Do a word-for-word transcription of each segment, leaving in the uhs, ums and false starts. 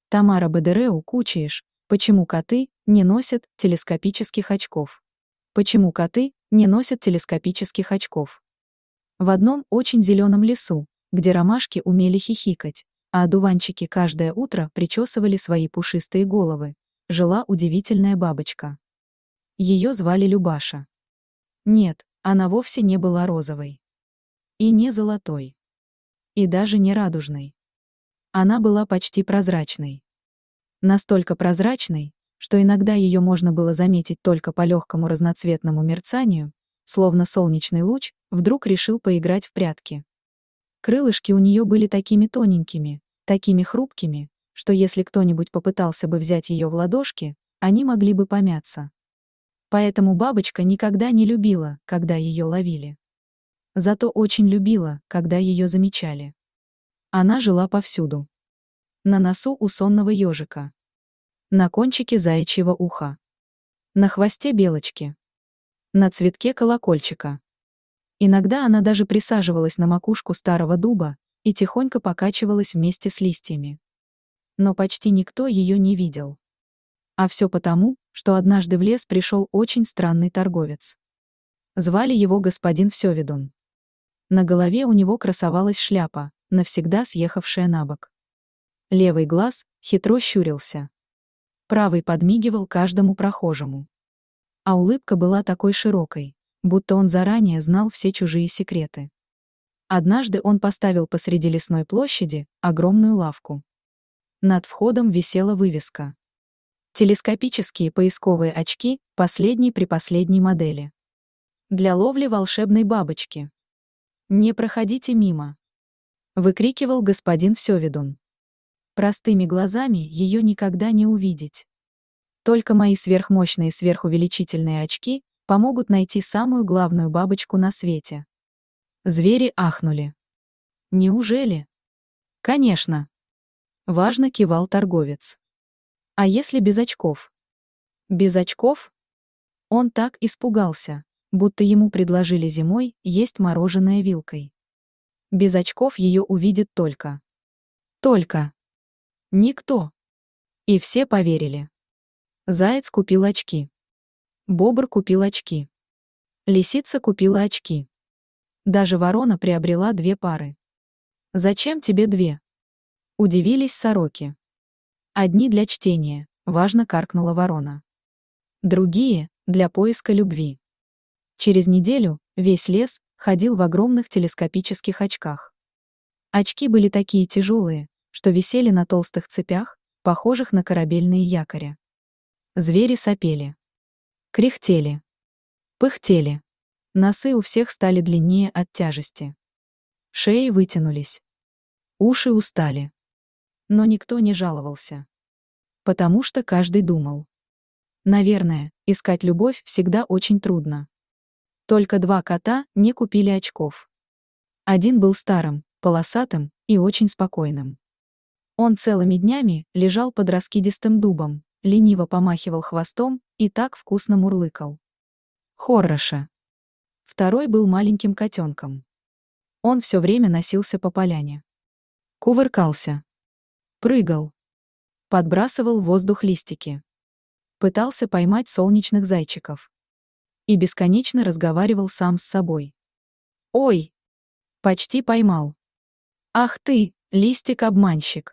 Тамара Бедереу Кучиеш. Почему коты не носят телескопических очков? Почему коты не носят телескопических очков? В одном очень зеленом лесу, где ромашки умели хихикать, а одуванчики каждое утро причесывали свои пушистые головы, жила удивительная бабочка. Ее звали Любаша. Нет, она вовсе не была розовой. И не золотой. И даже не радужной. Она была почти прозрачной. Настолько прозрачной, что иногда ее можно было заметить только по легкому разноцветному мерцанию, словно солнечный луч вдруг решил поиграть в прятки. Крылышки у нее были такими тоненькими, такими хрупкими, что если кто-нибудь попытался бы взять ее в ладошки, они могли бы помяться. Поэтому бабочка никогда не любила, когда ее ловили. Зато очень любила, когда ее замечали. Она жила повсюду. На носу у сонного ежика. На кончике заячьего уха. На хвосте белочки. На цветке колокольчика. Иногда она даже присаживалась на макушку старого дуба и тихонько покачивалась вместе с листьями. Но почти никто ее не видел. А все потому, что однажды в лес пришел очень странный торговец. Звали его господин Всевидун. На голове у него красовалась шляпа, навсегда съехавшая на бок. Левый глаз хитро щурился. Правый подмигивал каждому прохожему. А улыбка была такой широкой, будто он заранее знал все чужие секреты. Однажды он поставил посреди лесной площади огромную лавку. Над входом висела вывеска. Телескопические поисковые очки последней-препоследней модели. Для ловли волшебной бабочки. «Не проходите мимо», — выкрикивал господин Всевидун. Простыми глазами ее никогда не увидеть. Только мои сверхмощные сверхувеличительные очки помогут найти самую главную бабочку на свете. Звери ахнули. Неужели? Конечно. Важно кивал торговец. А если без очков? Без очков? Он так испугался, будто ему предложили зимой есть мороженое вилкой. Без очков ее увидит только. Только. Никто. И все поверили. Заяц купил очки. Бобр купил очки. Лисица купила очки. Даже ворона приобрела две пары. «Зачем тебе две?» Удивились сороки. «Одни для чтения», — важно каркнула ворона. «Другие — для поиска любви». Через неделю весь лес ходил в огромных телескопических очках. Очки были такие тяжелые, что висели на толстых цепях, похожих на корабельные якоря. Звери сопели. Кряхтели. Пыхтели. Носы у всех стали длиннее от тяжести. Шеи вытянулись. Уши устали. Но никто не жаловался. Потому что каждый думал. Наверное, искать любовь всегда очень трудно. Только два кота не купили очков. Один был старым, полосатым и очень спокойным. Он целыми днями лежал под раскидистым дубом, лениво помахивал хвостом и так вкусно мурлыкал. Хорошо. Второй был маленьким котенком. Он все время носился по поляне. Кувыркался. Прыгал. Подбрасывал в воздух листики. Пытался поймать солнечных зайчиков. И бесконечно разговаривал сам с собой. «Ой! Почти поймал. Ах ты, листик-обманщик!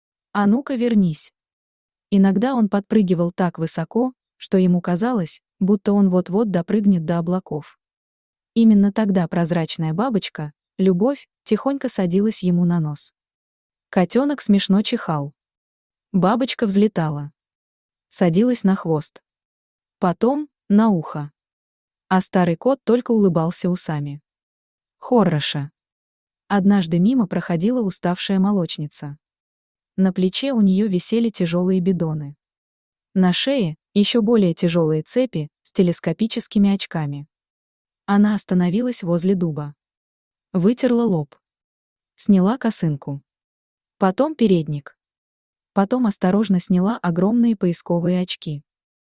А ну-ка вернись!» Иногда он подпрыгивал так высоко, что ему казалось, будто он вот-вот допрыгнет до облаков. Именно тогда прозрачная бабочка, Любовь, тихонько садилась ему на нос. Котенок смешно чихал. Бабочка взлетала. Садилась на хвост. Потом — на ухо. А старый кот только улыбался усами. Хорошо. Однажды мимо проходила уставшая молочница. На плече у нее висели тяжелые бидоны. На шее еще более тяжелые цепи с телескопическими очками. Она остановилась возле дуба. Вытерла лоб. Сняла косынку. Потом передник. Потом осторожно сняла огромные поисковые очки.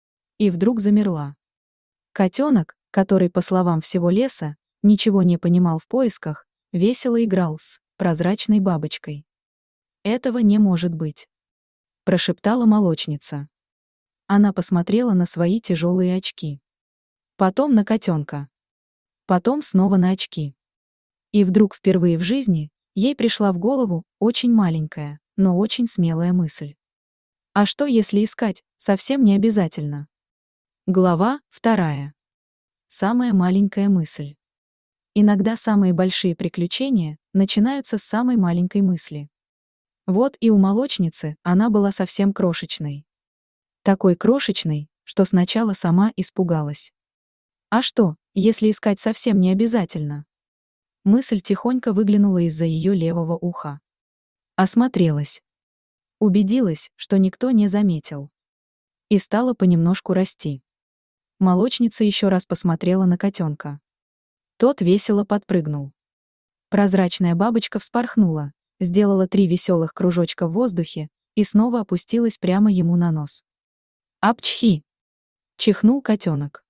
И вдруг замерла. Котенок, который, по словам всего леса, ничего не понимал в поисках, весело играл с прозрачной бабочкой. Этого не может быть. прошептала молочница. Она посмотрела на свои тяжелые очки. Потом на котенка. Потом снова на очки. И вдруг впервые в жизни ей пришла в голову очень маленькая, но очень смелая мысль. А что, если искать совсем не обязательно? Глава вторая. Самая маленькая мысль. Иногда самые большие приключения начинаются с самой маленькой мысли. Вот и у молочницы она была совсем крошечной. Такой крошечной, что сначала сама испугалась. А что, если искать совсем не обязательно? Мысль тихонько выглянула из-за ее левого уха. Осмотрелась. Убедилась, что никто не заметил. И стала понемножку расти. Молочница еще раз посмотрела на котенка. Тот весело подпрыгнул. Прозрачная бабочка вспорхнула, сделала три веселых кружочка в воздухе и снова опустилась прямо ему на нос. «Апчхи!» — чихнул котенок.